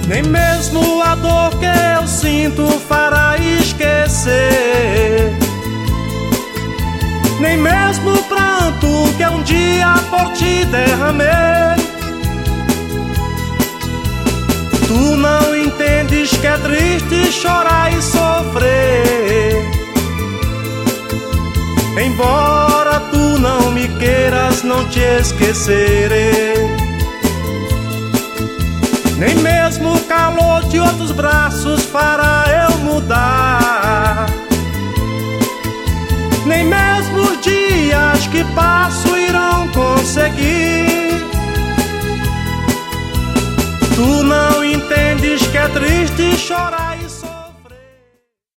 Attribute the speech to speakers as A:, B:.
A: Nem mesmo a dor que eu sinto fará esquecer, nem mesmo o pranto que um dia por ti derramei. Tu não entendes que é triste chorar e sofrer. Embora tu não me queiras, não te esquecerei. Nem mesmo o calor de outros braços fará eu mudar, nem mesmo os dias que passo irão conseguir. Tu não